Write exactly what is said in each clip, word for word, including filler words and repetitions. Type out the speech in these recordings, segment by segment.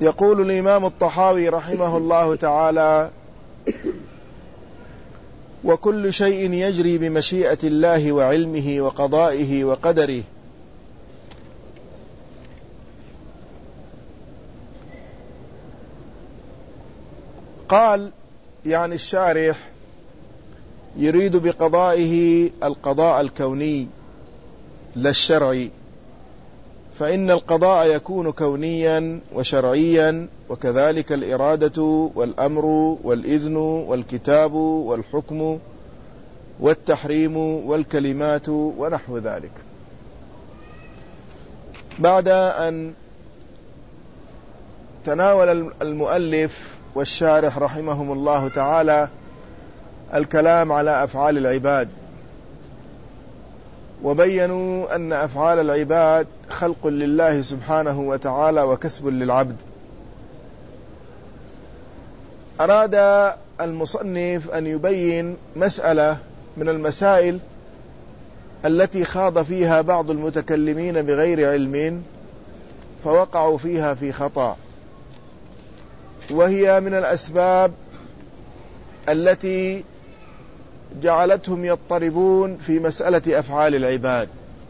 يقول الإمام الطحاوي رحمه الله تعالى: وكل شيء يجري بمشيئة الله وعلمه وقضائه وقدره، قال يعني الشارح يريد بقضائه القضاء الكوني لا الشرعي، فإن القضاء يكون كونيا وشرعيا، وكذلك الإرادة والأمر والإذن والكتاب والحكم والتحريم والكلمات ونحو ذلك. بعد أن تناول المؤلف والشارح رحمهم الله تعالى الكلام على أفعال العباد، وبينوا أن أفعال العباد خلق لله سبحانه وتعالى وكسب للعبد، أراد المصنف أن يبين مسألة من المسائل التي خاض فيها بعض المتكلمين بغير علم فوقعوا فيها في خطأ، وهي من الأسباب التي جعلتهم يضطربون في مسألة أفعال العباد.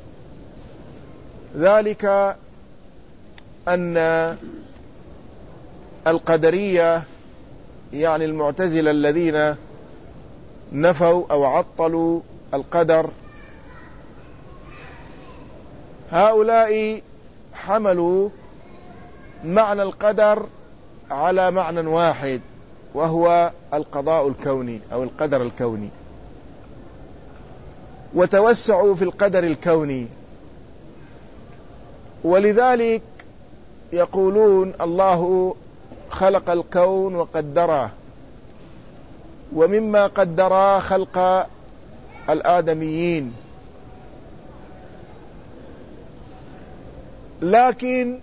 ذلك أن القدرية يعني المعتزلة الذين نفوا أو عطلوا القدر، هؤلاء حملوا معنى القدر على معنى واحد، وهو القضاء الكوني أو القدر الكوني، وتوسعوا في القدر الكوني، ولذلك يقولون الله خلق الكون وقدره، ومما قدر خلق الآدميين. لكن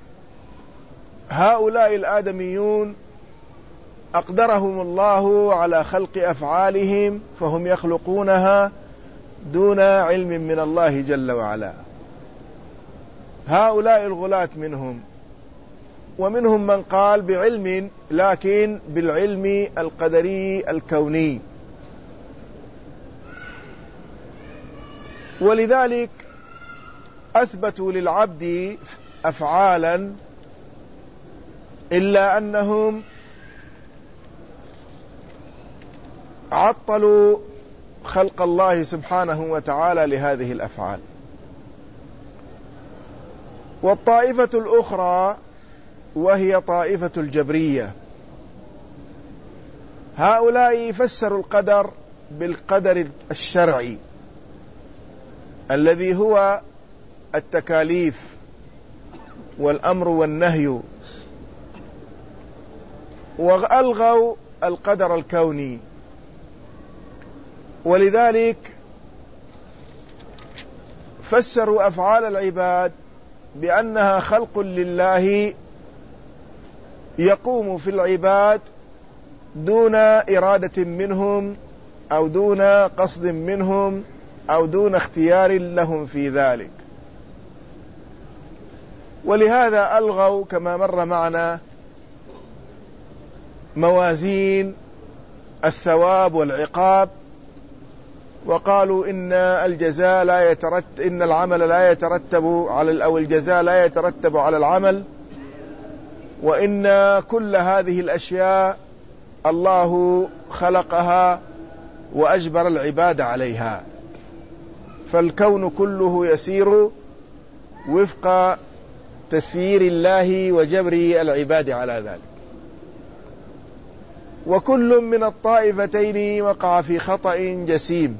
هؤلاء الآدميون أقدرهم الله على خلق أفعالهم، فهم يخلقونها دون علم من الله جل وعلا. هؤلاء الغلاة منهم، ومنهم من قال بعلم لكن بالعلم القدري الكوني. ولذلك أثبتوا للعبد أفعالا، إلا أنهم عطلوا خلق الله سبحانه وتعالى لهذه الأفعال. والطائفة الأخرى وهي طائفة الجبرية، هؤلاء فسروا القدر بالقدر الشرعي الذي هو التكاليف والأمر والنهي، وألغوا القدر الكوني. ولذلك فسروا أفعال العباد بأنها خلق لله يقوم في العباد دون إرادة منهم أو دون قصد منهم أو دون اختيار لهم في ذلك. ولهذا ألغوا كما مر معنا موازين الثواب والعقاب، وقالوا إن الجزاء لا يترتب إن العمل لا يترتب على أو الجزاء لا يترتب على العمل، وإن كل هذه الأشياء الله خلقها وأجبر العباد عليها، فالكون كله يسير وفق تسيير الله وجبر العباد على ذلك. وكل من الطائفتين وقع في خطأ جسيم،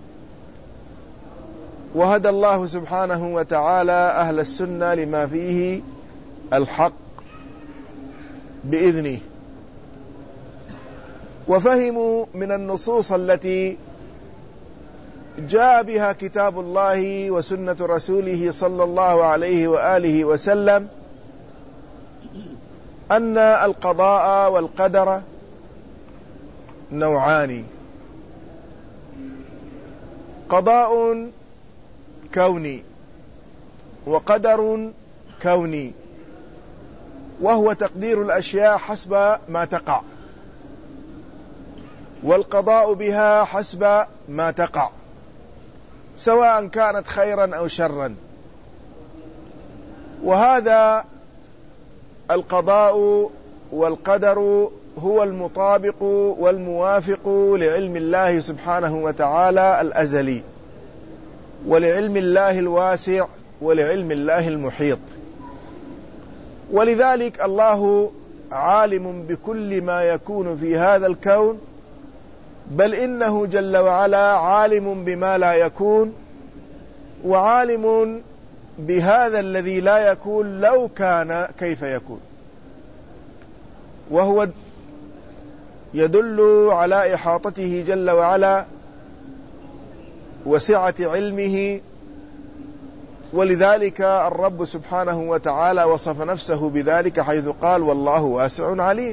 وهدى الله سبحانه وتعالى أهل السنة لما فيه الحق بإذنه، وفهموا من النصوص التي جاء بها كتاب الله وسنة رسوله صلى الله عليه وآله وسلم أن القضاء والقدر نوعان: قضاء كوني وقدر كوني. وهو تقدير الأشياء حسب ما تقع، والقضاء بها حسب ما تقع، سواء كانت خيرا أو شرا. وهذا القضاء والقدر هو المطابق والموافق لعلم الله سبحانه وتعالى الأزلي، ولعلم الله الواسع، ولعلم الله المحيط. ولذلك الله عالم بكل ما يكون في هذا الكون، بل إنه جل وعلا عالم بما لا يكون، وعالم بهذا الذي لا يكون لو كان كيف يكون، وهو يدل على إحاطته جل وعلا وسعة علمه. ولذلك الرب سبحانه وتعالى وصف نفسه بذلك حيث قال والله واسع عليم،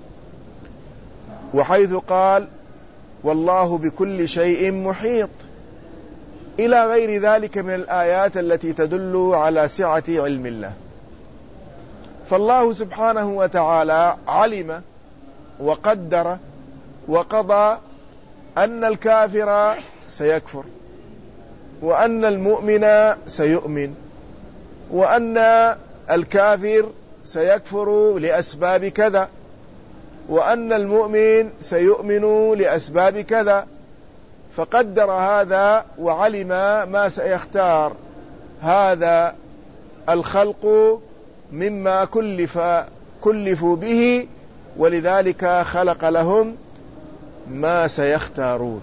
وحيث قال والله بكل شيء محيط، إلى غير ذلك من الآيات التي تدل على سعة علم الله. فالله سبحانه وتعالى علم وقدر وقضى أن الكافر سيكفر، وأن المؤمن سيؤمن، وأن الكافر سيكفر لأسباب كذا، وأن المؤمن سيؤمن لأسباب كذا. فقدر هذا وعلم ما سيختار هذا الخلق مما كلف كلفوا به، ولذلك خلق لهم ما سيختارون.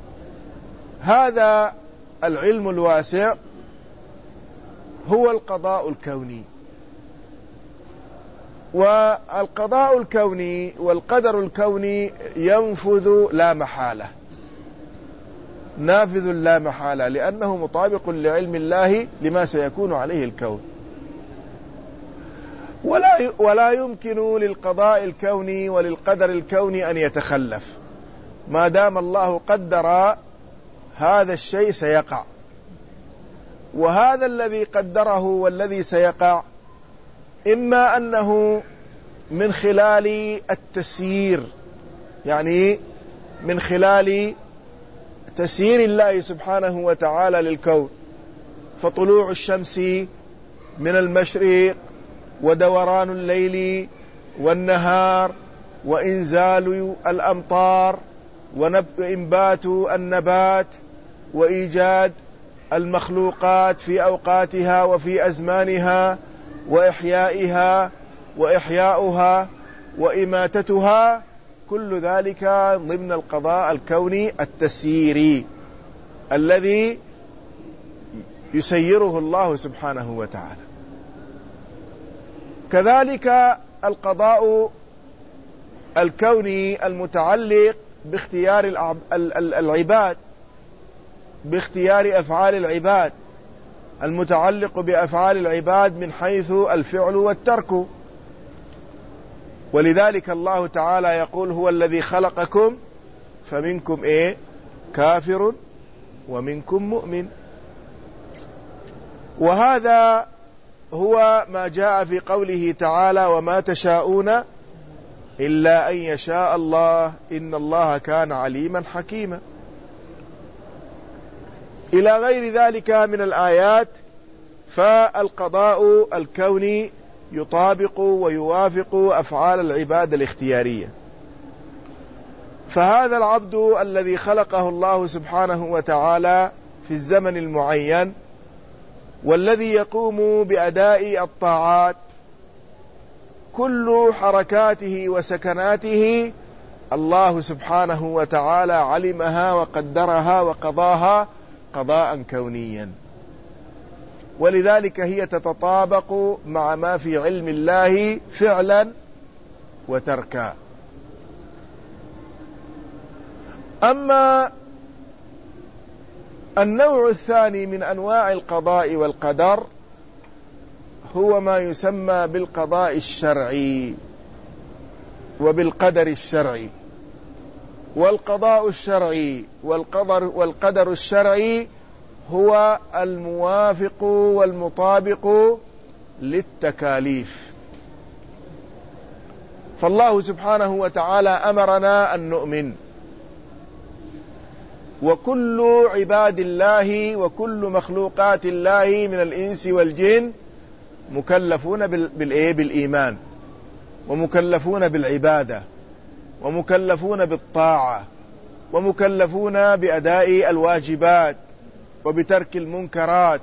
هذا العلم الواسع هو القضاء الكوني. والقضاء الكوني والقدر الكوني ينفذ لا محالة، نافذ لا محالة، لأنه مطابق لعلم الله لما سيكون عليه الكون. ولا ولا يمكن للقضاء الكوني وللقدر الكوني أن يتخلف، ما دام الله قدر هذا الشيء سيقع. وهذا الذي قدره والذي سيقع إما أنه من خلال التسيير، يعني من خلال تسيير الله سبحانه وتعالى للكون، فطلوع الشمس من المشرق، ودوران الليل والنهار، وإنزال الأمطار، وإنبات النبات، وإيجاد المخلوقات في أوقاتها وفي أزمانها، وإحيائها وإحياؤها وإماتتها، كل ذلك ضمن القضاء الكوني التسييري الذي يسيره الله سبحانه وتعالى. كذلك القضاء الكوني المتعلق باختيار العباد، باختيار أفعال العباد، المتعلق بأفعال العباد من حيث الفعل والترك. ولذلك الله تعالى يقول هو الذي خلقكم فمنكم إيه كافر ومنكم مؤمن. وهذا هو ما جاء في قوله تعالى وما تشاءون إلا أن يشاء الله إن الله كان عليما حكيما، إلى غير ذلك من الآيات. فالقضاء الكوني يطابق ويوافق أفعال العباد الاختيارية. فهذا العبد الذي خلقه الله سبحانه وتعالى في الزمن المعين، والذي يقوم بأداء الطاعات، كل حركاته وسكناته الله سبحانه وتعالى علمها وقدرها وقضاها قضاء كونيا، ولذلك هي تتطابق مع ما في علم الله فعلا وتركا. أما النوع الثاني من أنواع القضاء والقدر هو ما يسمى بالقضاء الشرعي وبالقدر الشرعي. والقضاء الشرعي والقدر والقدر الشرعي هو الموافق والمطابق للتكاليف، فالله سبحانه وتعالى أمرنا أن نؤمن، وكل عباد الله وكل مخلوقات الله من الإنس والجن مكلفون بالإيمان، ومكلفون بالعبادة، ومكلفون بالطاعة، ومكلفون بأداء الواجبات وبترك المنكرات.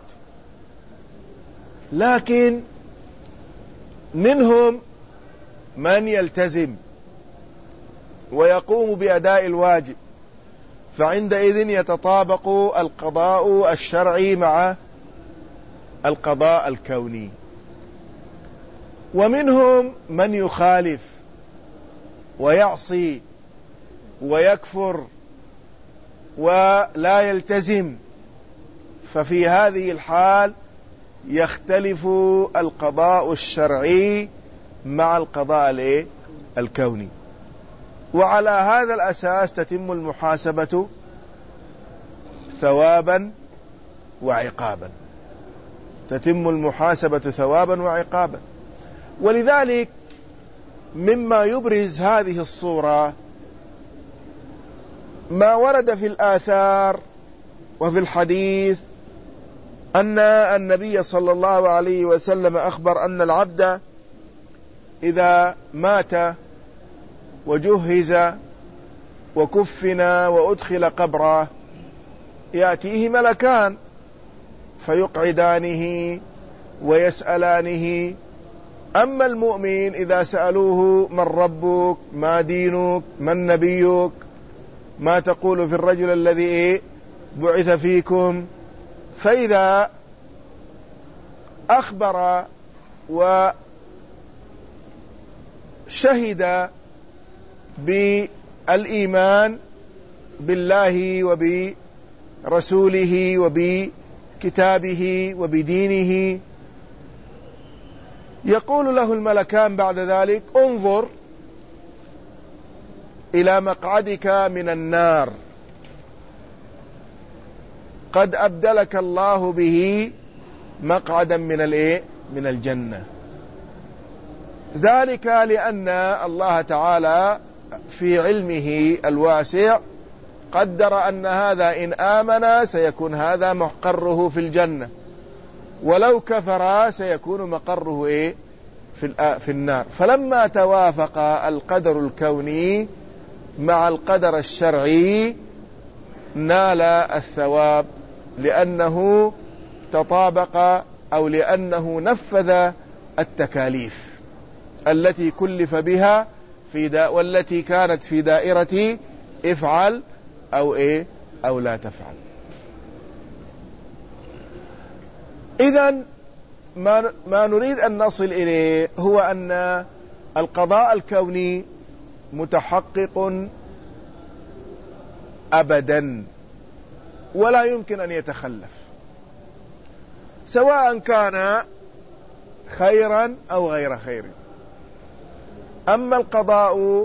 لكن منهم من يلتزم ويقوم بأداء الواجب، فعندئذ يتطابق القضاء الشرعي مع القضاء الكوني. ومنهم من يخالف ويعصي ويكفر ولا يلتزم، ففي هذه الحال يختلف القضاء الشرعي مع القضاء الكوني، وعلى هذا الأساس تتم المحاسبة ثوابا وعقابا، تتم المحاسبة ثوابا وعقابا. ولذلك مما يبرز هذه الصورة ما ورد في الآثار وفي الحديث أن النبي صلى الله عليه وسلم أخبر أن العبد إذا مات وجهز وكفن وأدخل قبره يأتيه ملكان فيقعدانه ويسألانه. أما المؤمن إذا سألوه من ربك، ما دينك، من نبيك، ما تقول في الرجل الذي بعث فيكم، فإذا أخبر وشهد بالإيمان بالله وبرسوله وبكتابه وبدينه، يقول له الملكان بعد ذلك انظر إلى مقعدك من النار، قد أبدلك الله به مقعدا من الايه من الجنة. ذلك لأن الله تعالى في علمه الواسع قدر أن هذا إن آمن سيكون هذا مقره في الجنة، ولو كفر سيكون مقره إيه في, في النار. فلما توافق القدر الكوني مع القدر الشرعي نال الثواب، لأنه تطابق أو لأنه نفذ التكاليف التي كلف بها في دا والتي كانت في دائرة افعل أو إيه أو لا تفعل. إذن ما, ما نريد أن نصل إليه هو أن القضاء الكوني متحقق أبدا ولا يمكن أن يتخلف، سواء كان خيرا أو غير خير. أما القضاء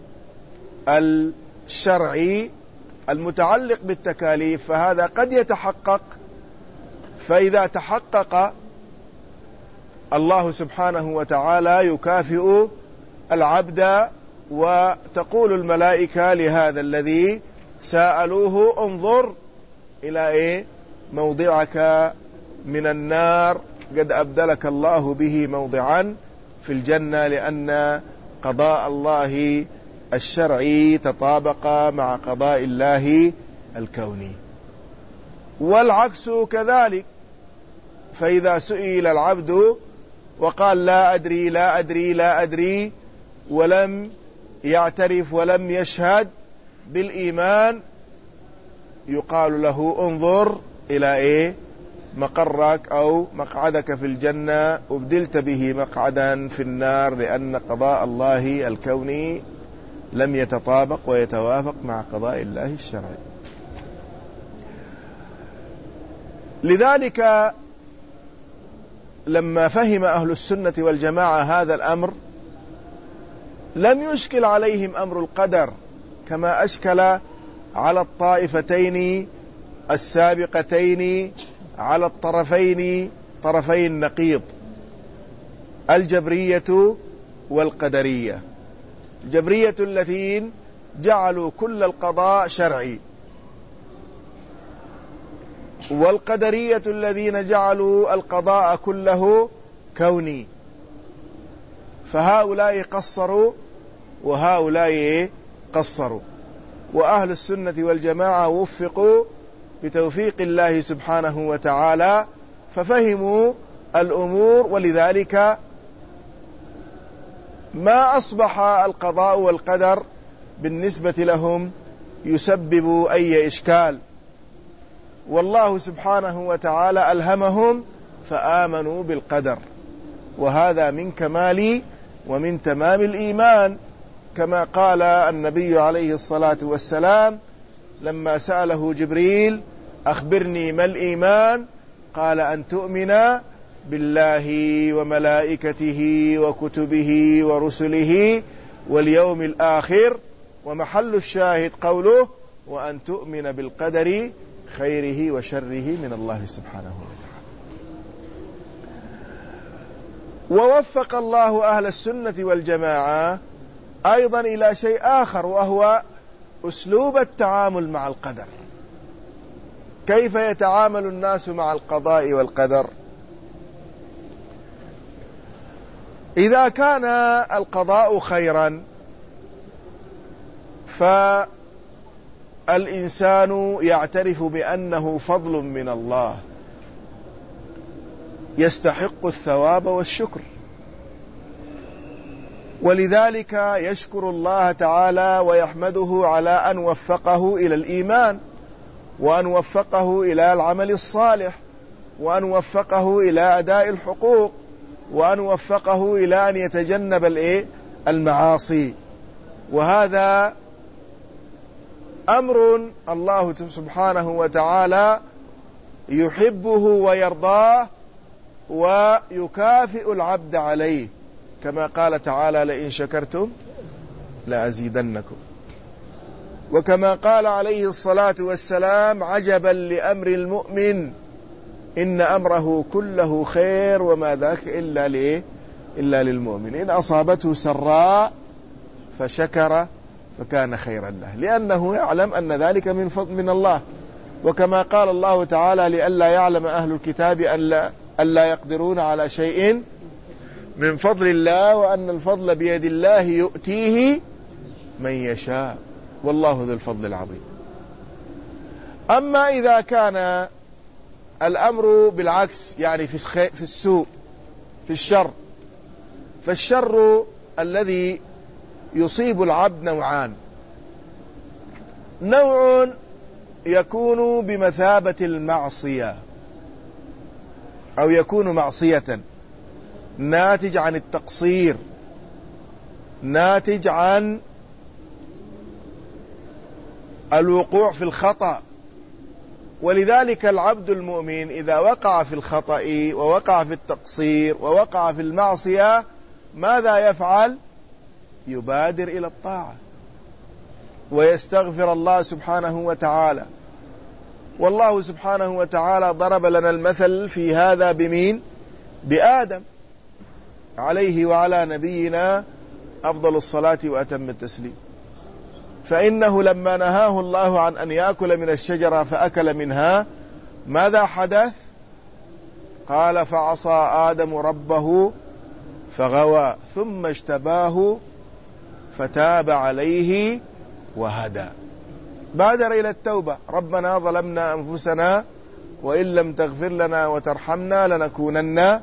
الشرعي المتعلق بالتكاليف فهذا قد يتحقق، فإذا تحقق الله سبحانه وتعالى يكافئ العبد، وتقول الملائكة لهذا الذي سألوه انظر إلى إيه موضعك من النار، قد أبدلك الله به موضعا في الجنة، لأن قضاء الله الشرعي تطابق مع قضاء الله الكوني. والعكس كذلك، فإذا سئل العبد وقال لا أدري لا أدري لا أدري ولم يعترف ولم يشهد بالإيمان، يقال له انظر إلى إيه مقرك أو مقعدك في الجنة، أبدلت به مقعدا في النار، لأن قضاء الله الكوني لم يتطابق ويتوافق مع قضاء الله الشرعي. لذلك لما فهم أهل السنة والجماعة هذا الأمر لم يشكل عليهم أمر القدر كما أشكل على الطائفتين السابقتين على الطرفين طرفي النقيض، الجبرية والقدرية. الجبرية الذين جعلوا كل القضاء شرعي، والقدرية الذين جعلوا القضاء كله كوني. فهؤلاء قصروا وهؤلاء قصروا، وأهل السنة والجماعة وفقوا بتوفيق الله سبحانه وتعالى ففهموا الأمور، ولذلك ما أصبح القضاء والقدر بالنسبة لهم يسبب أي إشكال، والله سبحانه وتعالى ألهمهم فآمنوا بالقدر، وهذا من كمال ومن تمام الإيمان، كما قال النبي عليه الصلاة والسلام لما سأله جبريل أخبرني ما الإيمان، قال أن تؤمن بالله وملائكته وكتبه ورسله واليوم الآخر، ومحل الشاهد قوله وأن تؤمن بالقدر خيره وشره من الله سبحانه وتعالى. ووفق الله أهل السنة والجماعة أيضا إلى شيء آخر، وهو أسلوب التعامل مع القدر. كيف يتعامل الناس مع القضاء والقدر؟ إذا كان القضاء خيرا فالإنسان يعترف بأنه فضل من الله يستحق الثواب والشكر، ولذلك يشكر الله تعالى ويحمده على أن وفقه إلى الإيمان، وأن وفقه إلى العمل الصالح، وأن وفقه إلى أداء الحقوق، وأن وفقه إلى أن يتجنب المعاصي. وهذا أمر الله سبحانه وتعالى يحبه ويرضاه ويكافئ العبد عليه، كما قال تعالى لئن شكرتم لأزيدنكم، وكما قال عليه الصلاة والسلام عجبا لأمر المؤمن إن أمره كله خير وما ذاك إلا ليه إلا للمؤمن، إن أصابته سراء فشكر فكان خيرا له، لأنه يعلم أن ذلك من فضل من الله. وكما قال الله تعالى لئلا يعلم أهل الكتاب ألا, ألا يقدرون على شيء من فضل الله، وأن الفضل بيد الله يؤتيه من يشاء والله ذو الفضل العظيم. أما إذا كان الأمر بالعكس، يعني في السوء في الشر، فالشر الذي يصيب العبد نوعان: نوع يكون بمثابة المعصية أو يكون معصية ناتج عن التقصير، ناتج عن الوقوع في الخطأ. ولذلك العبد المؤمن إذا وقع في الخطأ ووقع في التقصير ووقع في المعصية ماذا يفعل؟ يبادر إلى الطاعة ويستغفر الله سبحانه وتعالى. والله سبحانه وتعالى ضرب لنا المثل في هذا بمين؟ بآدم عليه وعلى نبينا أفضل الصلاة وأتم التسليم. فإنه لما نهاه الله عن أن يأكل من الشجرة فأكل منها ماذا حدث؟ قال فعصى آدم ربه فغوى ثم اجتباه فتاب عليه وهدى. بادر إلى التوبة: ربنا ظلمنا أنفسنا وإن لم تغفر لنا وترحمنا لنكونن.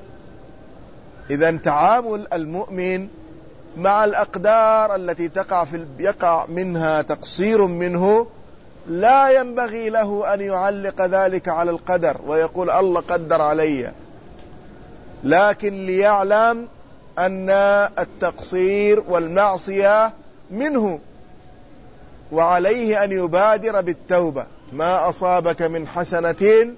إذن تعامل المؤمن مع الأقدار التي تقع في يقع منها تقصير منه لا ينبغي له أن يعلق ذلك على القدر ويقول الله قدر علي، لكن ليعلم أن التقصير والمعصية منه، وعليه أن يبادر بالتوبة. ما أصابك من حسنة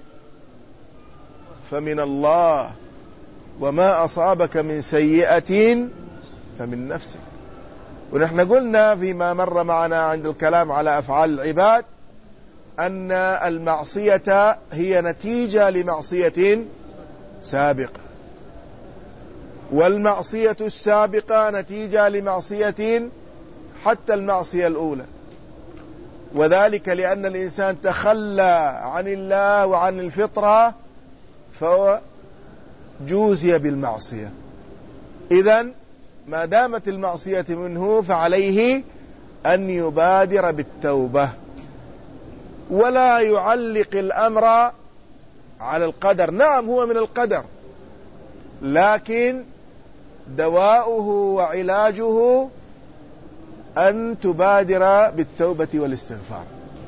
فمن الله وما أصابك من سيئة فمن نفسك. ونحن قلنا فيما مر معنا عند الكلام على أفعال العباد أن المعصية هي نتيجة لمعصية سابقة، والمعصية السابقة نتيجة لمعصية حتى المعصية الأولى، وذلك لأن الإنسان تخلى عن الله وعن الفطرة فهو جوزي بالمعصية. إذن ما دامت المعصية منه فعليه أن يبادر بالتوبة ولا يعلق الأمر على القدر. نعم هو من القدر، لكن دواؤه وعلاجه أن تبادر بالتوبة والاستغفار.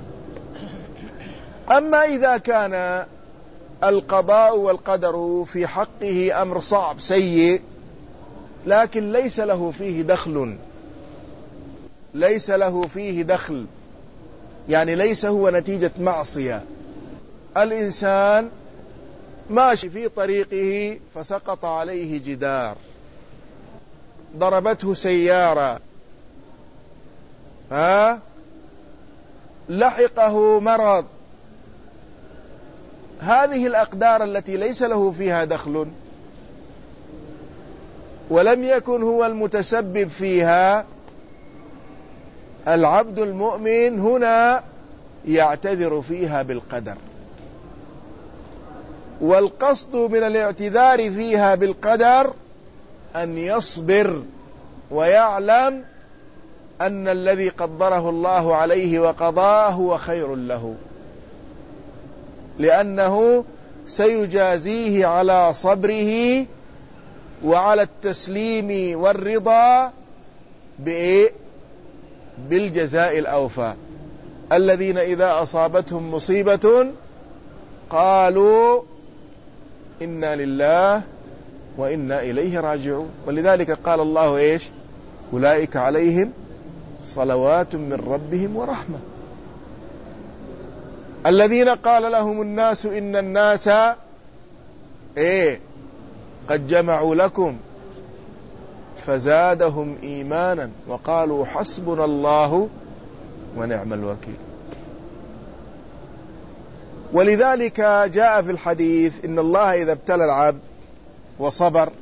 أما إذا كان القضاء والقدر في حقه أمر صعب سيء لكن ليس له فيه دخل، ليس له فيه دخل يعني ليس هو نتيجة معصية، الإنسان ماشي في طريقه فسقط عليه جدار، ضربته سيارة، ها لحقه مرض، هذه الأقدار التي ليس له فيها دخل ولم يكن هو المتسبب فيها، العبد المؤمن هنا يعتذر فيها بالقدر. والقصد من الاعتذار فيها بالقدر أن يصبر ويعلم أن الذي قدره الله عليه وقضاه هو خير له، لأنه سيجازيه على صبره وعلى التسليم والرضا بإيه؟ بالجزاء الأوفى. الذين إذا أصابتهم مصيبة قالوا إنا لله وإنا إليه راجعون. ولذلك قال الله إيش؟ أولئك عليهم صلوات من ربهم ورحمة. الذين قال لهم الناس إن الناس إيه قد جمعوا لكم فزادهم إيمانا وقالوا حسبنا الله ونعم الوكيل. ولذلك جاء في الحديث إن الله إذا ابتلى العبد وصبر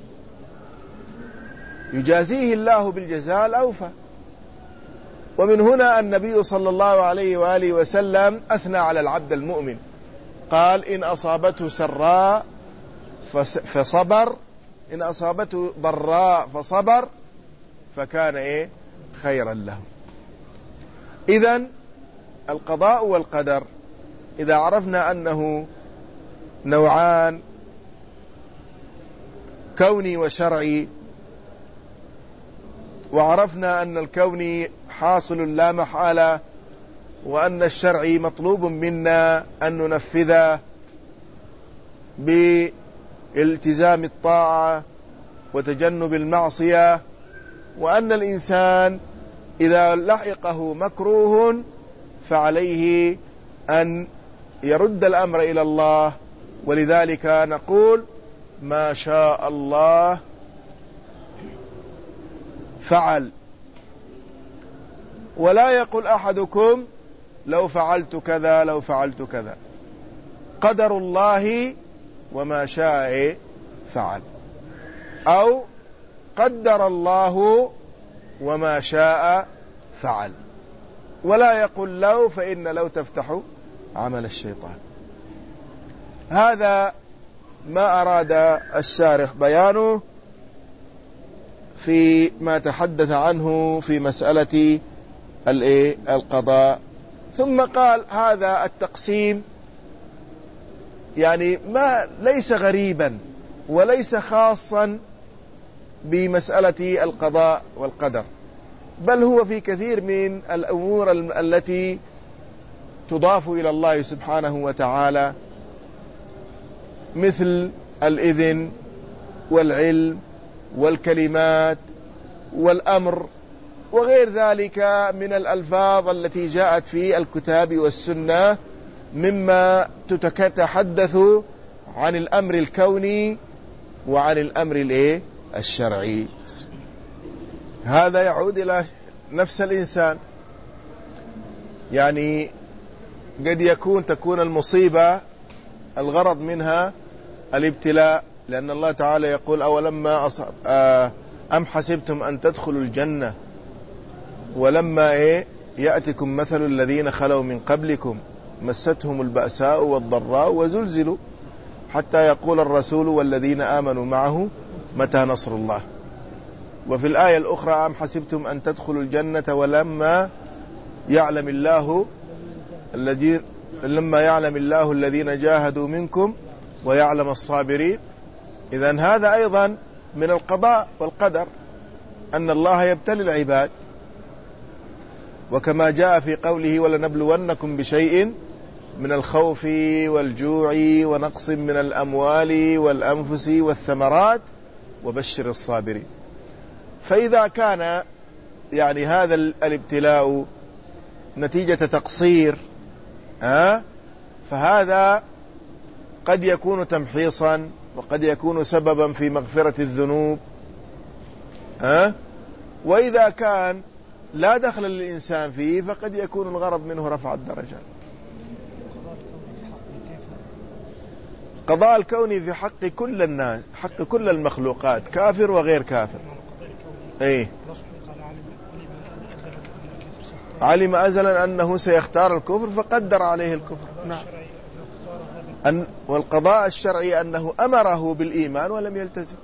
يجازيه الله بالجزاء الأوفى. ومن هنا النبي صلى الله عليه وآله وسلم أثنى على العبد المؤمن، قال إن أصابته سراء فصبر، إن أصابته ضراء فصبر فكان إيه خيرا له. إذن القضاء والقدر إذا عرفنا أنه نوعان كوني وشرعي، وعرفنا أن الكوني حاصل لا محالة وأن الشرعي مطلوب منا أن ننفذه بالتزام الطاعة وتجنب المعصية، وأن الإنسان إذا لحقه مكروه فعليه أن يرد الأمر إلى الله. ولذلك نقول ما شاء الله فعل، ولا يقول أحدكم لو فعلت كذا لو فعلت كذا. قدر الله وما شاء فعل، أو قدر الله وما شاء فعل. ولا يقول لو، فإن لو تفتح عمل الشيطان. هذا ما أراد الشارح بيانه في ما تحدث عنه في مسألة القضاء. ثم قال هذا التقسيم يعني ما ليس غريبا وليس خاصا بمسألة القضاء والقدر، بل هو في كثير من الأمور التي تضاف إلى الله سبحانه وتعالى، مثل الإذن والعلم والكلمات والأمر وغير ذلك من الألفاظ التي جاءت في الكتاب والسنة مما تتحدث عن الأمر الكوني وعن الأمر الايه الشرعي. هذا يعود إلى نفس الإنسان، يعني قد يكون تكون المصيبة الغرض منها الابتلاء لأن الله تعالى يقول أولما أصاب أم حسبتم أن تدخلوا الجنة ولما إيه يأتكم مثل الذين خلوا من قبلكم مستهم البأساء والضراء وزلزلوا حتى يقول الرسول والذين آمنوا معه متى نصر الله. وفي الآية الأخرى أم حسبتم أن تدخلوا الجنة ولما يعلم الله الذين لما يعلم الله الذين جاهدوا منكم ويعلم الصابرين. إذن هذا أيضا من القضاء والقدر أن الله يبتلي العباد، وكما جاء في قوله ولنبلونكم بشيء من الخوف والجوع ونقص من الأموال والأنفس والثمرات وبشر الصابرين. فإذا كان يعني هذا الابتلاء نتيجة تقصير ها فهذا قد يكون تمحيصا وقد يكون سببا في مغفرة الذنوب ها وإذا كان لا دخل للإنسان فيه فقد يكون الغرض منه رفع الدرجات. قضاء الكوني في حق كل الناس، حق كل المخلوقات، كافر وغير كافر. ايه علم أزلا أنه سيختار الكفر فقدر عليه الكفر. نعم. أن والقضاء الشرعي أنه أمره بالإيمان ولم يلتزم.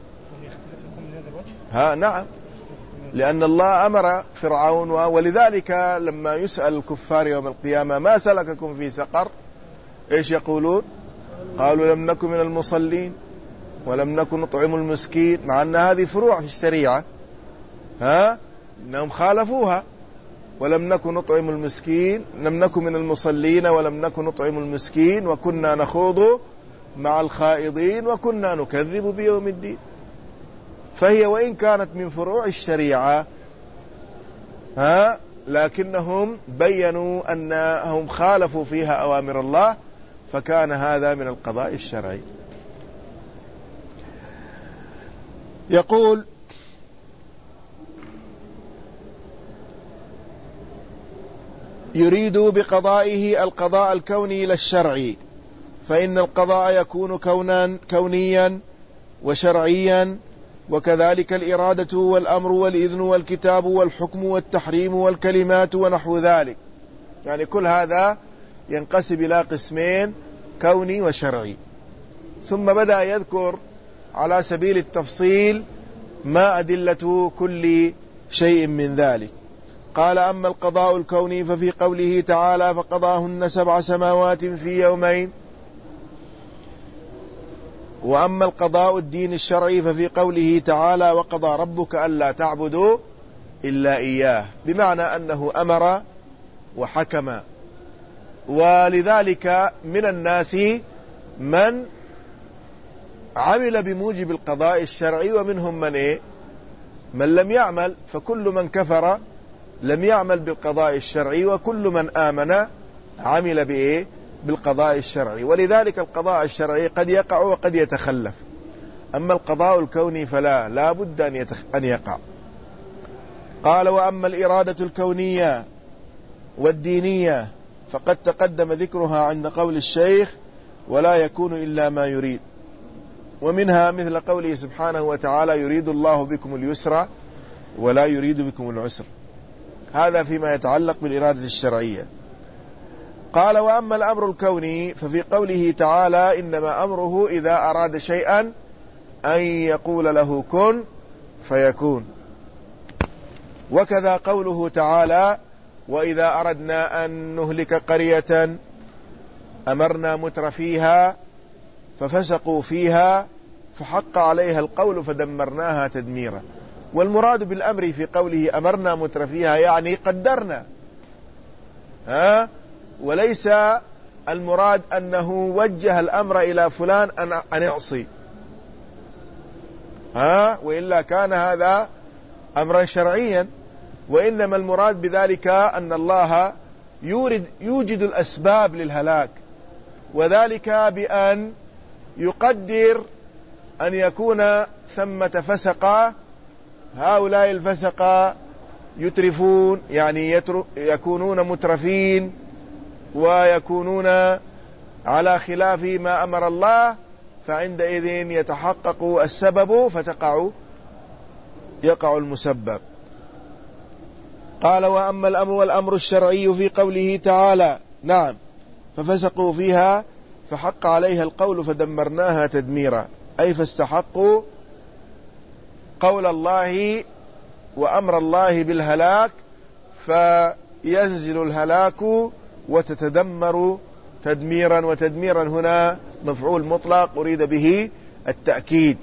ها نعم، لأن الله أمر فرعون، ولذلك لما يسأل الكفار يوم القيامة ما سلككم في سقر إيش يقولون؟ قالوا لم نكن من المصلين ولم نكن نطعم المسكين، مع أن هذه فروع في الشريعة ها إنهم خالفوها. ولم نكن نطعم المسكين، لم نكن من المصلين ولم نكن نطعم المسكين وكنا نخوض مع الخائضين وكنا نكذب بيوم الدين. فهي وإن كانت من فروع الشريعة ها لكنهم بينوا أنهم خالفوا فيها أوامر الله، فكان هذا من القضاء الشرعي. يقول يريد بقضائه القضاء الكوني لا الشرعي، فإن القضاء يكون كونا كونيا وشرعيا، وكذلك الإرادة والأمر والإذن والكتاب والحكم والتحريم والكلمات ونحو ذلك. يعني كل هذا ينقسم إلى قسمين، كوني وشرعي. ثم بدأ يذكر على سبيل التفصيل ما أدلة كل شيء من ذلك. قال أما القضاء الكوني ففي قوله تعالى فقضاهن سبع سماوات في يومين. وأما القضاء الدين الشرعي ففي قوله تعالى وقضى ربك ألا تعبدوا إلا إياه، بمعنى أنه أمر وحكم. ولذلك من الناس من عمل بموجب القضاء الشرعي ومنهم من إيه؟ من لم يعمل. فكل من كفر لم يعمل بالقضاء الشرعي، وكل من آمن عمل بإيه؟ بالقضاء الشرعي. ولذلك القضاء الشرعي قد يقع وقد يتخلف، أما القضاء الكوني فلا لا بد أن, يتخ... أن يقع. قال وأما الإرادة الكونية والدينية فقد تقدم ذكرها عند قول الشيخ ولا يكون إلا ما يريد، ومنها مثل قوله سبحانه وتعالى يريد الله بكم اليسر ولا يريد بكم العسر. هذا فيما يتعلق بالإرادة الشرعية. قال وأما الأمر الكوني ففي قوله تعالى إنما أمره إذا أراد شيئا أن يقول له كن فيكون. وكذا قوله تعالى وإذا أردنا أن نهلك قرية أمرنا متر فيها ففسقوا فيها فحق عليها القول فدمرناها تدميرا. والمراد بالأمر في قوله أمرنا متر فيها يعني قدرنا، ها وليس المراد أنه وجه الأمر إلى فلان أن يعصي، ها وإلا كان هذا أمرا شرعيا. وإنما المراد بذلك أن الله يورد يوجد الأسباب للهلاك، وذلك بأن يقدر أن يكون ثمة فسقة، هؤلاء الفسقة يترفون يعني يكونون مترفين ويكونون على خلاف ما أمر الله، فعندئذ يتحقق السبب فتقع يقع المسبب. قال وأما الأمر والأمر الشرعي في قوله تعالى نعم ففسقوا فيها فحق عليها القول فدمرناها تدميرا، أي فاستحقوا قول الله وأمر الله بالهلاك فينزل الهلاك وتتدمر تدميرا. وتدميرا هنا مفعول مطلق أريد به التأكيد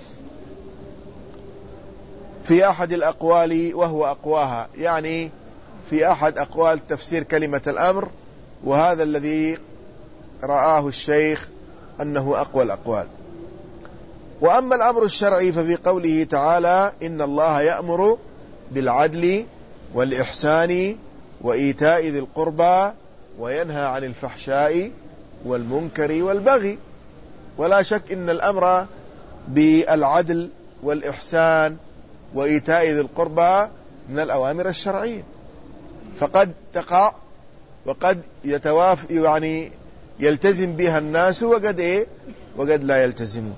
في أحد الأقوال وهو أقواها، يعني في أحد أقوال تفسير كلمة الأمر، وهذا الذي رآه الشيخ أنه أقوى الأقوال. وأما الأمر الشرعي ففي قوله تعالى إن الله يأمر بالعدل والإحسان وإيتاء ذي القربى وينهى عن الفحشاء والمنكر والبغي. ولا شك إن الأمر بالعدل والإحسان وإيتاء ذي القربى من الأوامر الشرعية، فقد تقع وقد يتواف يعني يلتزم بها الناس وقد إيه وقد لا يلتزمون.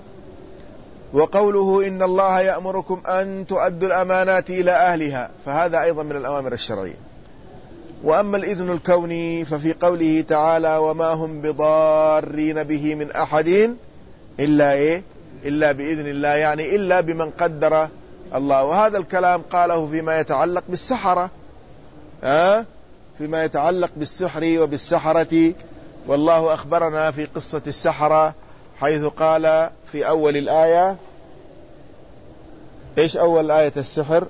وقوله إن الله يأمركم أن تؤدوا الأمانات إلى أهلها فهذا أيضا من الأوامر الشرعية. وأما الإذن الكوني ففي قوله تعالى وما هم بضارين به من أحد إلا إيه إلا بإذن الله، يعني إلا بمن قدر الله. وهذا الكلام قاله فيما يتعلق بالسحرة، أه؟ فيما يتعلق بالسحر وبالسحرة. والله أخبرنا في قصة السحرة حيث قال في أول الآية إيش أول آية السحر؟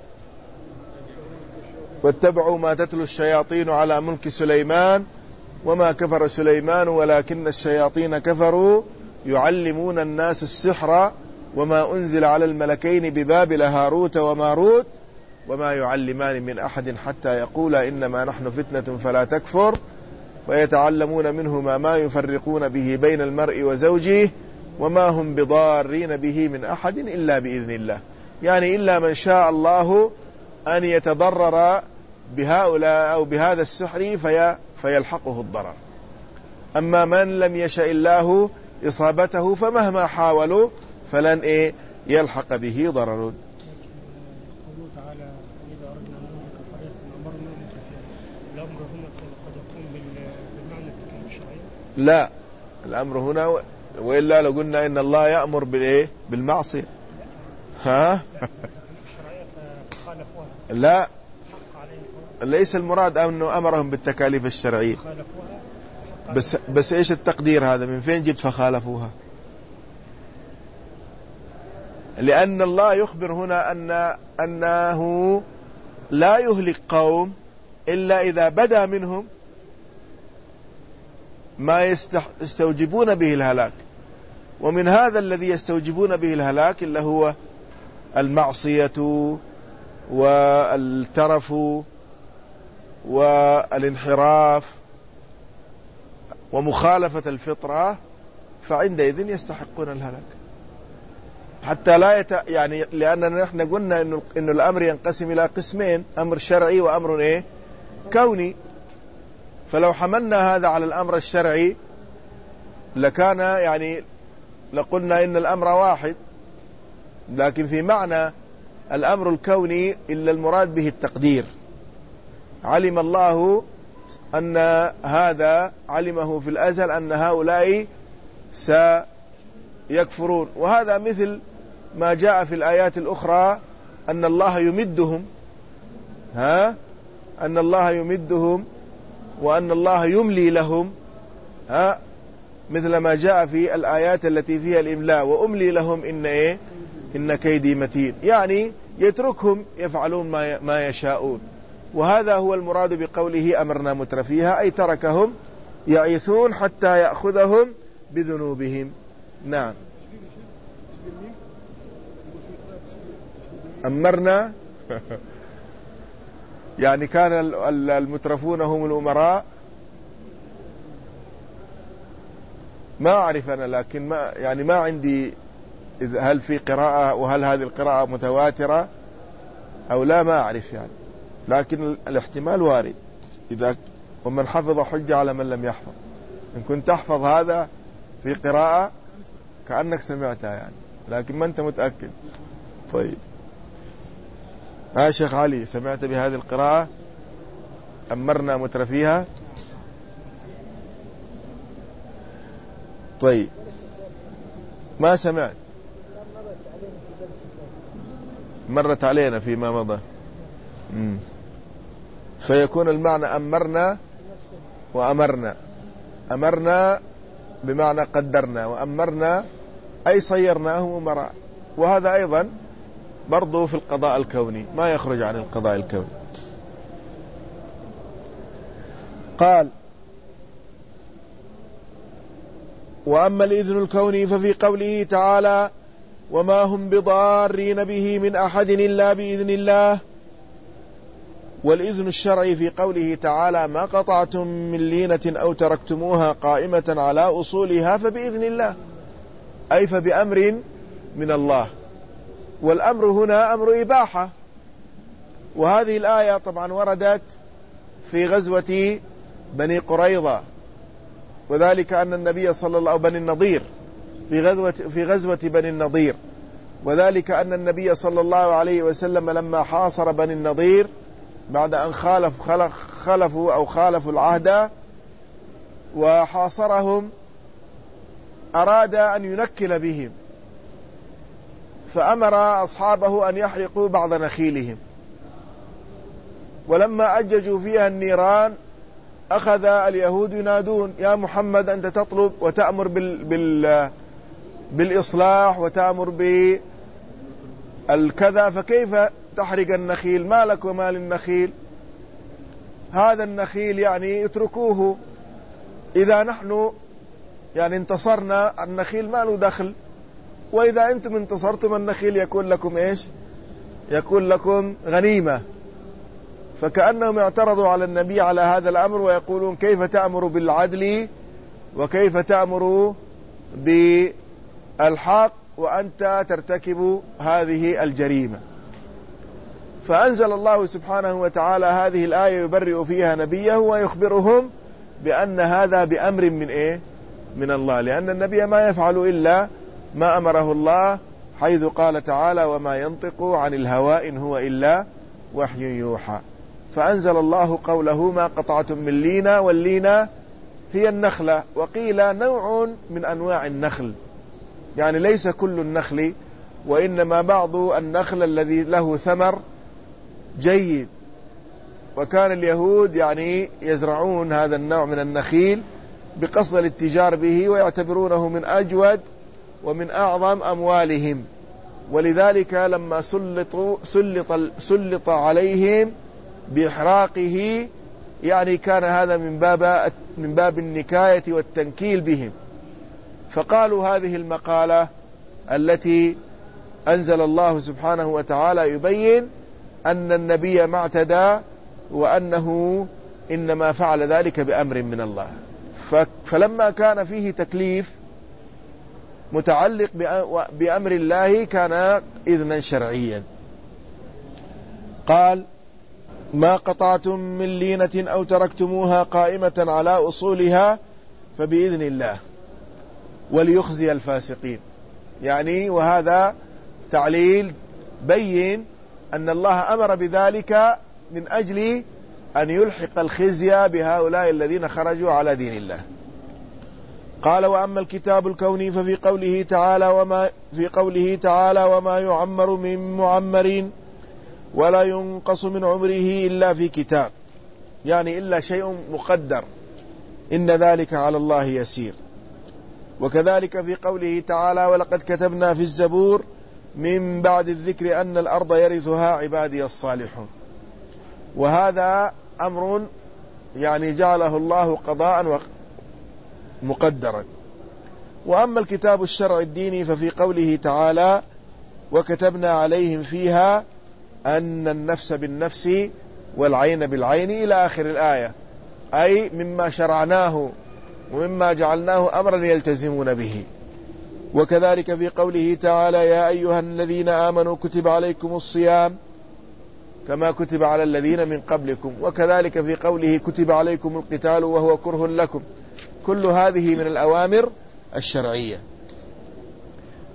واتبعوا ما تتلو الشياطين على ملك سليمان وما كفر سليمان ولكن الشياطين كفروا يعلمون الناس السحر وما أنزل على الملكين ببابل هاروت وماروت وما يعلمان من أحد حتى يقولا إنما نحن فتنة فلا تكفر ويتعلمون منهما ما يفرقون به بين المرء وزوجه وما هم بضارين به من أحد إلا بإذن الله، يعني إلا من شاء الله أن يتضرر بهؤلاء أو بهذا السحر في فيلحقه الضرر. أما من لم يشاء الله إصابته فمهما حاولوا فلن إيه يلحق به ضرر. لا، الأمر هنا وإلا لو قلنا إن الله يأمر بالإيه بالمعصية ها لا، ليس المراد أنه أمرهم بالتكاليف الشرعية، بس بس إيش التقدير هذا؟ من فين جبت فخالفوها؟ لأن الله يخبر هنا أن أنه لا يهلك قوم إلا إذا بدا منهم ما يستوجبون به الهلاك، ومن هذا الذي يستوجبون به الهلاك اللي هو المعصية والترف والانحراف ومخالفة الفطرة، فعندئذ يستحقون الهلاك. حتى لا يت... يعني لأننا نحن قلنا إنه إنه الأمر ينقسم إلى قسمين، أمر شرعي وأمر إيه كوني. فلو حملنا هذا على الأمر الشرعي لكان يعني لقلنا إن الأمر واحد، لكن في معنى الأمر الكوني إلا المراد به التقدير. علم الله أن هذا علمه في الأزل أن هؤلاء سيكفرون، وهذا مثل ما جاء في الآيات الأخرى أن الله يمدهم ها أن الله يمدهم وأن الله يملي لهم ها مثل ما جاء في الآيات التي فيها الإملاء وأملي لهم إن إيه إن كيدي متين، يعني يتركهم يفعلون ما ما يشاءون. وهذا هو المراد بقوله أمرنا مترفيها، أي تركهم يعيثون حتى يأخذهم بذنوبهم. نعم، أمرنا يعني كان المترفون هم الأمراء، ما أعرف أنا، لكن ما يعني ما عندي هل في قراءة وهل هذه القراءة متواترة أو لا، ما أعرف يعني، لكن الاحتمال وارد. إذا ومن حفظ حجة على من لم يحفظ، إن كنت تحفظ هذا في قراءة كأنك سمعتها يعني، لكن ما أنت متأكد. طيب ها شيخ علي، سمعت بهذه القراءة؟ أمرنا مترفيها. طيب ما سمعت؟ مرت علينا فيما مضى. مم. فيكون المعنى أمرنا وأمرنا. أمرنا بمعنى قدرنا، وأمرنا أي صيرناهم أمراء، وهذا أيضا برضو في القضاء الكوني، ما يخرج عن القضاء الكوني. قال: وأما الإذن الكوني ففي قوله تعالى: وما هم بضارين به من أحد إلا بإذن الله. والإذن الشرعي في قوله تعالى: ما قطعتم من لينة أو تركتموها قائمة على أصولها فبإذن الله، أي فبأمر من الله. والأمر هنا أمر إباحة. وهذه الآية طبعا وردت في غزوة بني قريظة، وذلك أن النبي صلى الله عليه وسلم بني النضير في غزوة في غزوة بني النضير وذلك أن النبي صلى الله عليه وسلم لما حاصر بني النضير بعد أن خالف خلف خلفوا أو خالفوا العهد وحاصرهم، أراد أن ينكل بهم، فأمر أصحابه أن يحرقوا بعض نخيلهم. ولما أججوا فيها النيران أخذ اليهود ينادون: يا محمد أنت تطلب وتأمر بال بال بالإصلاح وتأمر بالكذا، فكيف تحرق النخيل؟ ما لك وما للنخيل؟ هذا النخيل يعني اتركوه، إذا نحن يعني انتصرنا النخيل ما له دخل، وإذا أنتم انتصرتم النخيل يكون لكم إيش؟ يكون لكم غنيمة. فكأنهم اعترضوا على النبي على هذا الأمر ويقولون: كيف تأمر بالعدل وكيف تأمر بالحق وأنت ترتكب هذه الجريمة؟ فأنزل الله سبحانه وتعالى هذه الآية يبرئ فيها نبيه ويخبرهم بأن هذا بأمر من إيه؟ من الله، لأن النبي ما يفعل إلا ما أمره الله، حيث قال تعالى: وما ينطق عن الهوى إن هو إلا وحي يوحى. فأنزل الله قوله: ما قطعتم من لينة، واللينة هي النخلة، وقيل نوع من أنواع النخل، يعني ليس كل النخل، وإنما بعض النخل الذي له ثمر جيد. وكان اليهود يعني يزرعون هذا النوع من النخيل بقصد الاتجار به، ويعتبرونه من أجود ومن أعظم أموالهم، ولذلك لما سلطوا سلط, سلط عليهم بإحراقه يعني كان هذا من باب من باب النكاية والتنكيل بهم. فقالوا هذه المقالة التي أنزل الله سبحانه وتعالى يبين أن النبي ما اعتدى، وأنه إنما فعل ذلك بأمر من الله. فلما كان فيه تكليف متعلق بأمر الله كان إذنا شرعيا. قال: ما قطعتم من لينة أو تركتموها قائمة على أصولها فبإذن الله وليخزي الفاسقين. يعني وهذا تعليل بين أن الله أمر بذلك من أجل أن يلحق الخزي بهؤلاء الذين خرجوا على دين الله. قال: وأما الكتاب الكوني ففي قوله تعالى وما في قوله تعالى وما يعمر من معمر ولا ينقص من عمره إلا في كتاب، يعني إلا شيء مقدر، إن ذلك على الله يسير. وكذلك في قوله تعالى ولقد كتبنا في الزبور من بعد الذكر أن الأرض يرثها عبادي الصالحون. وهذا أمر يعني جعله الله قضاء مقدرا. وأما الكتاب الشرعي الديني ففي قوله تعالى وكتبنا عليهم فيها أن النفس بالنفس والعين بالعين إلى آخر الآية، أي مما شرعناه ومما جعلناه أمرا يلتزمون به. وكذلك في قوله تعالى يا أيها الذين آمنوا كتب عليكم الصيام كما كتب على الذين من قبلكم. وكذلك في قوله كتب عليكم القتال وهو كره لكم. كل هذه من الأوامر الشرعية.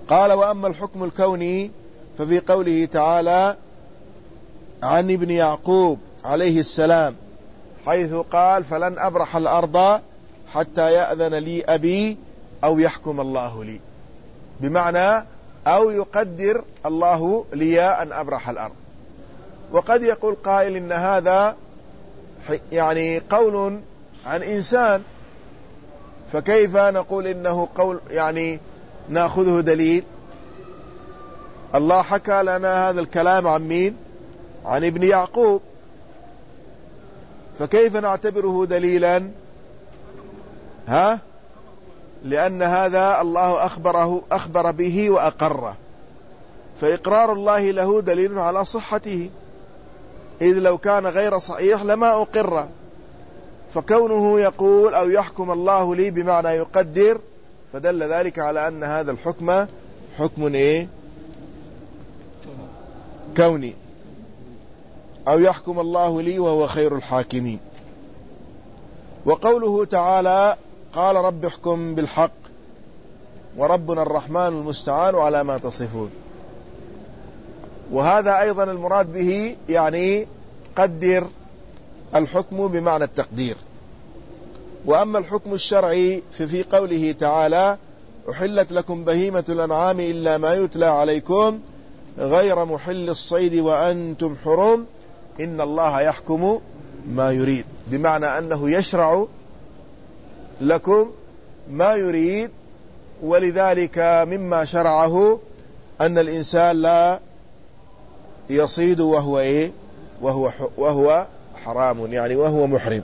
قال وأما الحكم الكوني ففي قوله تعالى عن ابن يعقوب عليه السلام حيث قال فلن أبرح الأرض حتى يأذن لي أبي أو يحكم الله لي، بمعنى أو يقدر الله لي أن أبرح الأرض. وقد يقول قائل إن هذا يعني قول عن إنسان، فكيف نقول إنه قول يعني نأخذه دليل؟ الله حكى لنا هذا الكلام عن مين؟ عن ابن يعقوب، فكيف نعتبره دليلا؟ ها؟ لأن هذا الله أخبره أخبر به وأقره، فإقرار الله له دليل على صحته، إذ لو كان غير صحيح لما أقر. فكونه يقول أو يحكم الله لي بمعنى يقدر، فدل ذلك على أن هذا الحكم حكم إيه؟ كوني، أو يحكم الله لي وهو خير الحاكمين. وقوله تعالى قال رب احكم بالحق وربنا الرحمن المستعان على ما تصفون، وهذا أيضا المراد به يعني قدر الحكم بمعنى التقدير. وأما الحكم الشرعي ففي قوله تعالى أحلت لكم بهيمة الأنعام إلا ما يتلى عليكم غير محل الصيد وأنتم حرم إن الله يحكم ما يريد، بمعنى أنه يشرع لكم ما يريد. ولذلك مما شرعه أن الإنسان لا يصيد وهو إيه؟ وهو وهو حرام، يعني وهو محرم.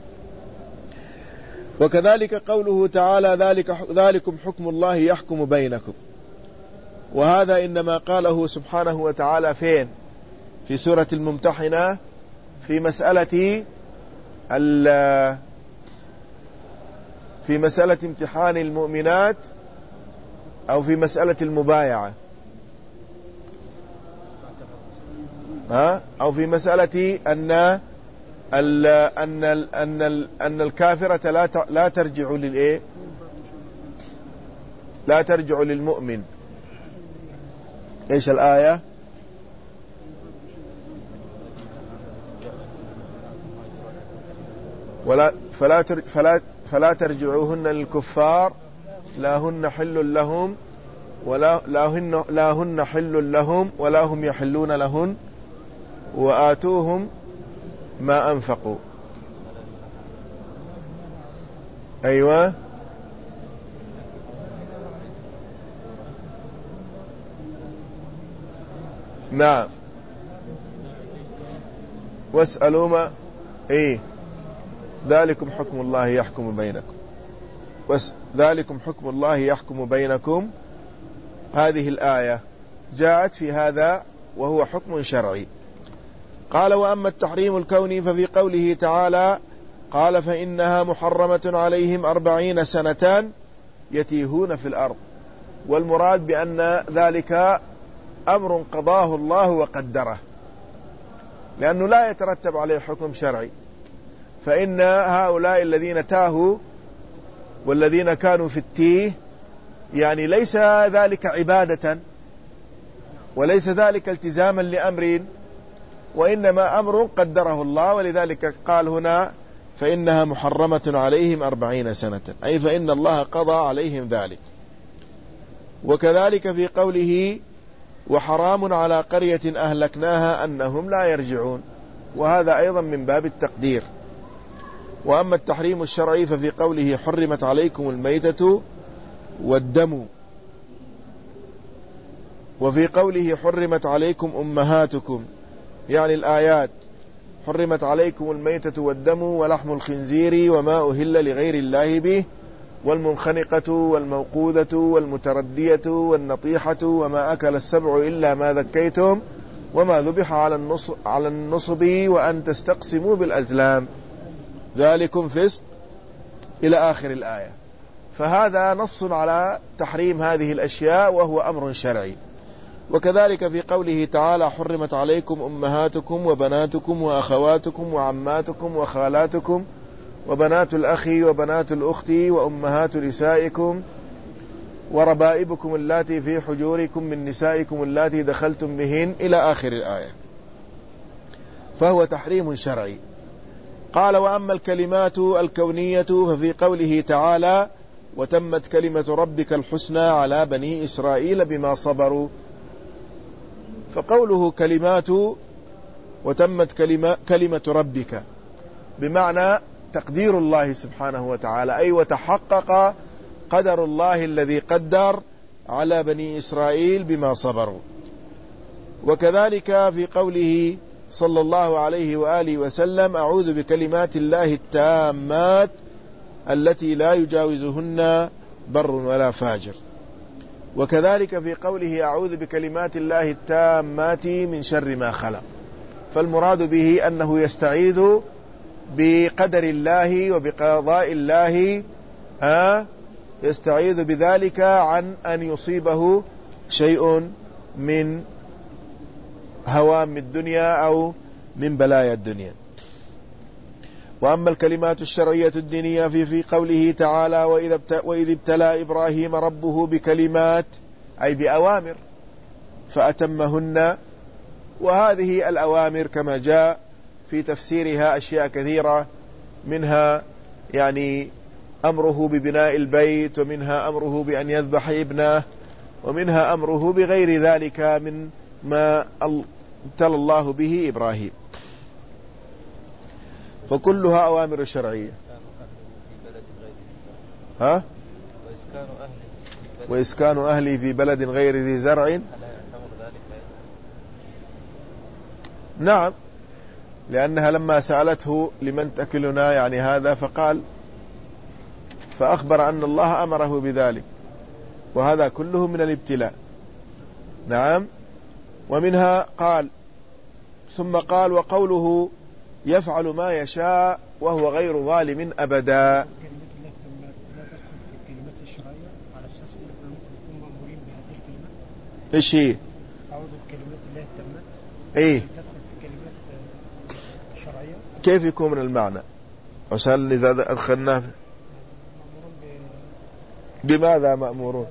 وكذلك قوله تعالى ذلك ذلكم حكم الله يحكم بينكم، وهذا إنما قاله سبحانه وتعالى فين؟ في سورة الممتحنة في مسألة في مسألة امتحان المؤمنات، أو في مسألة المبايعة، ها؟ أو في مسألة أن ال أن ال أن ال أن الكافرة لا لا ترجع للإيه؟ لا ترجع للمؤمن. إيش الآية؟ ولا فلا فلا فلا ترجعوهن للكفار لا هن حل لهم ولا لا هن لا هن حل لهم ولا هم يحلون لهن وآتوهم ما أنفقوا. أيوة، نعم، واسألوا ما إيه ذلكم حكم الله يحكم بينكم، ذلكم حكم الله يحكم بينكم. هذه الآية جاءت في هذا وهو حكم شرعي. قال وأما التحريم الكوني ففي قوله تعالى قال فإنها محرمة عليهم أربعين سنة يتيهون في الأرض، والمراد بأن ذلك أمر قضاه الله وقدره، لأنه لا يترتب عليه حكم شرعي. فإن هؤلاء الذين تاهوا والذين كانوا في التيه يعني ليس ذلك عبادة وليس ذلك التزاما لأمر، وإنما أمر قدره الله. ولذلك قال هنا فإنها محرمة عليهم أربعين سنة، أي فإن الله قضى عليهم ذلك. وكذلك في قوله وحرام على قرية أهلكناها أنهم لا يرجعون، وهذا أيضا من باب التقدير. وأما التحريم الشرعي ففي قوله حرمت عليكم الميتة والدم، وفي قوله حرمت عليكم أمهاتكم، يعني الآيات حرمت عليكم الميتة والدم ولحم الخنزير وما أهل لغير الله به والمنخنقة والموقوذة والمتردية والنطيحة وما أكل السبع إلا ما ذكيتم وما ذبح على النصب, على النصب وأن تستقسموا بالأزلام ذلكم فسق إلى آخر الآية. فهذا نص على تحريم هذه الأشياء وهو أمر شرعي. وكذلك في قوله تعالى حرمت عليكم أمهاتكم وبناتكم وأخواتكم وعماتكم وخالاتكم وبنات الأخ وبنات الأخت وأمهات نسائكم وربائبكم اللاتي في حجوركم من نسائكم اللاتي دخلتم بهن إلى آخر الآية. فهو تحريم شرعي. قال: وأما الكلمات الكونية ففي قوله تعالى: وتمت كلمة ربك الحسنى على بني إسرائيل بما صبروا. فقوله كلمات وتمت كلمة, كلمة ربك بمعنى تقدير الله سبحانه وتعالى، أي وتحقق قدر الله الذي قدر على بني إسرائيل بما صبروا. وكذلك في قوله صلى الله عليه وآله وسلم: أعوذ بكلمات الله التامات التي لا يجاوزهن بر ولا فاجر. وكذلك في قوله: أعوذ بكلمات الله التامات من شر ما خلق. فالمراد به أنه يستعيذ بقدر الله وبقضاء الله، ها يستعيذ بذلك عن أن يصيبه شيء من هوام الدنيا أو من بلايا الدنيا. وأما الكلمات الشرعية الدينية في, في قوله تعالى: وإذ ابتلى إبراهيم ربه بكلمات، أي بأوامر فأتمهن. وهذه الأوامر كما جاء في تفسيرها أشياء كثيرة، منها يعني أمره ببناء البيت، ومنها أمره بأن يذبح ابنه، ومنها أمره بغير ذلك من ما ابتلى الله به إبراهيم، فكلها أوامر شرعية. ها؟ وإسكان أهلي في بلد غير ذي زرع. نعم، لأنها لما سألته لمن تأكلنا يعني هذا، فقال فأخبر أن الله أمره بذلك، وهذا كله من الابتلاء. نعم. ومنها قال ثم قال: وقوله يفعل ما يشاء وهو غير ظالم أبدا. إيش هي؟ إيه؟ كيف يكون من المعنى؟ وسأل إذا أدخلناه بماذا مأمورون؟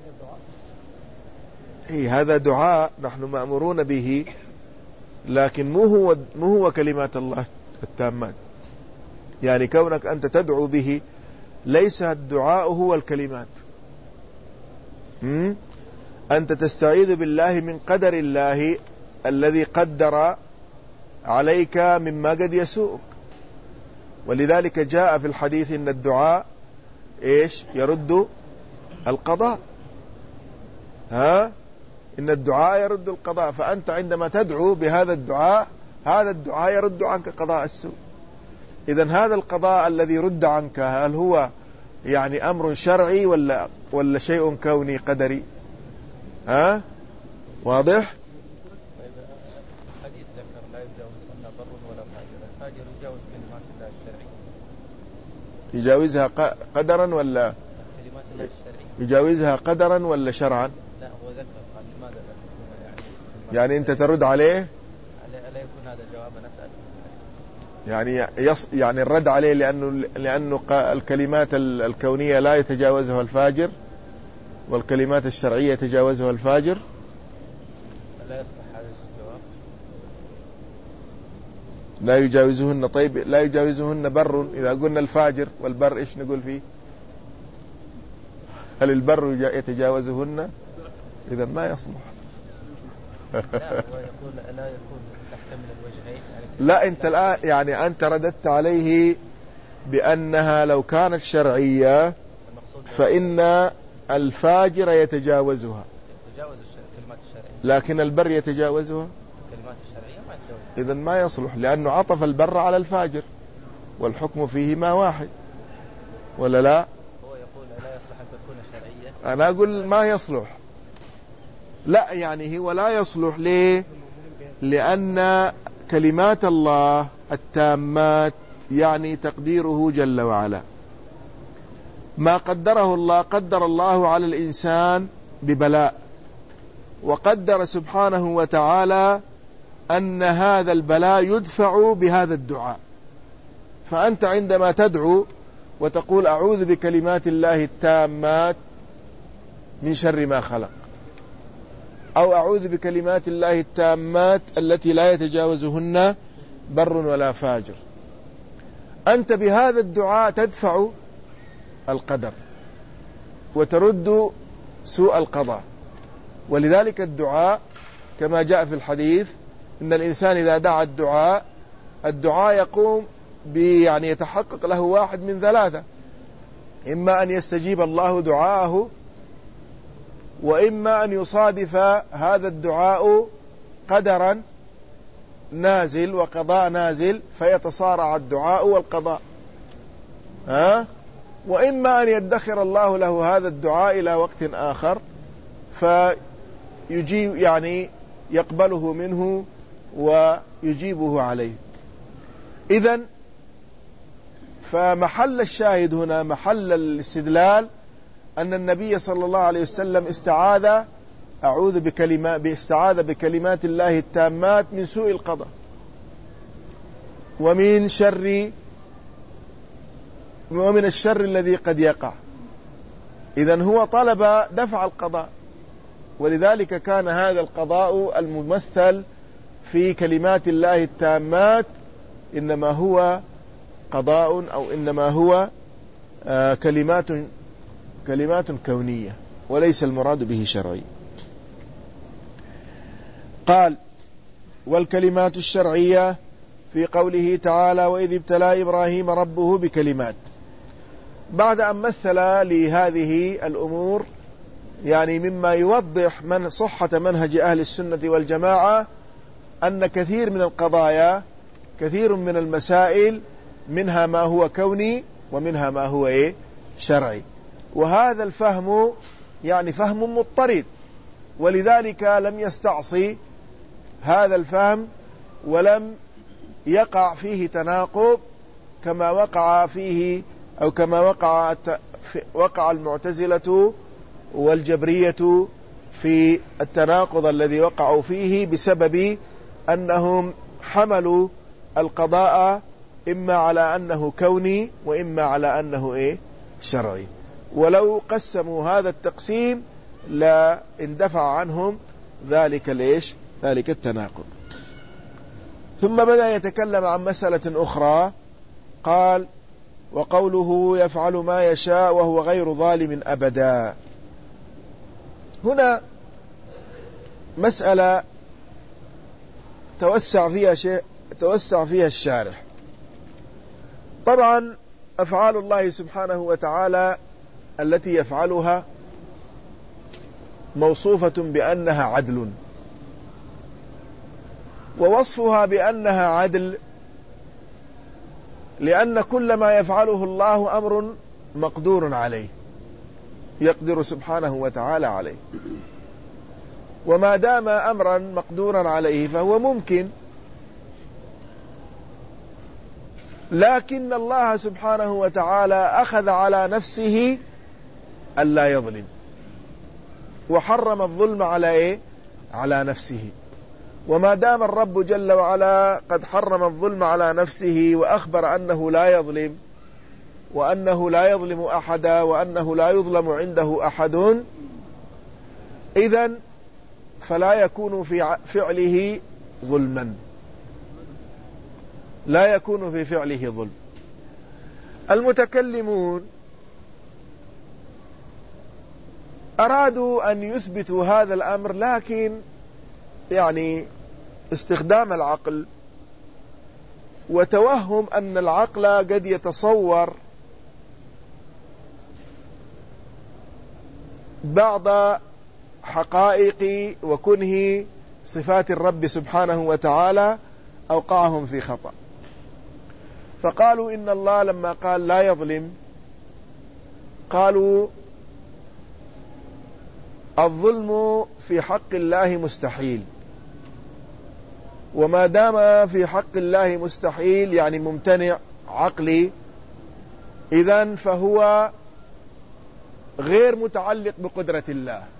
إيه هذا دعاء نحن مأمورون به، لكن مو هو مو هو كلمات الله التامات. يعني كونك أنت تدعو به ليس الدعاء هو الكلمات. م? أنت تستعيذ بالله من قدر الله الذي قدر عليك مما قد يسوءك. ولذلك جاء في الحديث إن الدعاء إيش؟ يرد القضاء. ها؟ إن الدعاء يرد القضاء. فأنت عندما تدعو بهذا الدعاء، هذا الدعاء يرد عنك قضاء السوء. إذن هذا القضاء الذي رد عنك هل هو يعني أمر شرعي ولا ولا شيء كوني قدري؟ ها؟ واضح؟ حديث ذكر لا يجاوز أن بر ولا فاجر. الفاجر يجاوز كلمات الله الشرعية. يجاوزها قدرا ولا كلمات الله الشرعية؟ يجاوزها قدرا ولا شرعا؟ لا، هو ذكر قال لماذا لا تكون يعني يعني أنت ترد عليه؟ ألا يكون هذا الجواب نسأل؟ يعني يص يعني الرد عليه لأنه لأنه الكلمات الكونية لا يتجاوزها الفاجر، والكلمات الشرعية يتجاوزها الفاجر. لا يصلح هذا الجواب. لا يجاوزهن. طيب لا يجاوزهن بر، إذا قلنا الفاجر والبر إيش نقول فيه؟ هل البر يتجاوزهن؟ إذا ما يصلح. لا، هو يقول لا يكون تحتمل الوجهين. لا، أنت الآن يعني أنت رددت عليه بأنها لو كانت شرعية فإن الفاجر يتجاوزها، يتجاوز الكلمات الشرعية، لكن البر يتجاوزها. الكلمات الشرعية ما يتجاوز. إذن ما يصلح، لأنه عطف البر على الفاجر والحكم فيهما واحد، ولا لا؟ هو يقول لا يصلح أن تكون شرعية. أنا أقول ما يصلح. لا، يعني هو لا يصلح. ليه؟ لأن كلمات الله التامات يعني تقديره جل وعلا. ما قدره الله قدر الله على الإنسان ببلاء، وقدر سبحانه وتعالى أن هذا البلاء يدفع بهذا الدعاء. فأنت عندما تدعو وتقول أعوذ بكلمات الله التامات من شر ما خلق، أو أعوذ بكلمات الله التامات التي لا يتجاوزهن بر ولا فاجر. أنت بهذا الدعاء تدفع القدر وترد سوء القضاء. ولذلك الدعاء كما جاء في الحديث إن الإنسان إذا دعا الدعاء الدعاء يقوم يعني يتحقق له واحد من ثلاثة: إما أن يستجيب الله دعاءه، وإما أن يصادف هذا الدعاء قدرا نازل وقضاء نازل فيتصارع الدعاء والقضاء، ها؟ وإما أن يدخر الله له هذا الدعاء إلى وقت آخر فيجيب يعني يقبله منه ويجيبه عليه. إذن فمحل الشاهد هنا، محل الاستدلال، أن النبي صلى الله عليه وسلم استعاذ أعوذ بكلمات استعاذ بكلمات الله التامات من سوء القضاء ومن شر ومن الشر الذي قد يقع. إذن هو طلب دفع القضاء، ولذلك كان هذا القضاء الممثل في كلمات الله التامات إنما هو قضاء أو إنما هو آه كلمات كلمات كونية وليس المراد به شرعي. قال: والكلمات الشرعية في قوله تعالى: وإذ ابتلى إبراهيم ربه بكلمات. بعد أن مثل لهذه الأمور يعني مما يوضح من صحة منهج أهل السنة والجماعة أن كثير من القضايا كثير من المسائل منها ما هو كوني ومنها ما هو إيه؟ شرعي. وهذا الفهم يعني فهم مضطرد، ولذلك لم يستعصي هذا الفهم ولم يقع فيه تناقض كما وقع فيه أو كما وقع وقع المعتزلة والجبرية في التناقض الذي وقعوا فيه بسبب أنهم حملوا القضاء إما على أنه كوني وإما على أنه إيه؟ شرعي. ولو قسموا هذا التقسيم لا اندفع عنهم ذلك ليش؟ ذلك التناقض. ثم بدأ يتكلم عن مسألة أخرى، قال: وقوله يفعل ما يشاء وهو غير ظالم أبدا. هنا مسألة توسع فيها شيء توسع فيها الشارح. طبعا أفعال الله سبحانه وتعالى التي يفعلها موصوفة بأنها عدل، ووصفها بأنها عدل لأن كل ما يفعله الله أمر مقدور عليه، يقدر سبحانه وتعالى عليه، وما دام أمرا مقدورا عليه فهو ممكن. لكن الله سبحانه وتعالى أخذ على نفسه ألا يظلم، وحرم الظلم على إيه؟ على نفسه. وما دام الرب جل وعلا قد حرم الظلم على نفسه وأخبر أنه لا يظلم وأنه لا يظلم أحدا وأنه لا يظلم عنده أحد، إذن فلا يكون في فعله ظلما، لا يكون في فعله ظلم. المتكلمون أرادوا أن يثبتوا هذا الأمر، لكن يعني استخدام العقل وتوهم أن العقل قد يتصور بعض حقائق وكنه صفات الرب سبحانه وتعالى أوقعهم في خطأ. فقالوا إن الله لما قال لا يظلم قالوا الظلم في حق الله مستحيل، وما دام في حق الله مستحيل يعني ممتنع عقلي، إذن فهو غير متعلق بقدرة الله.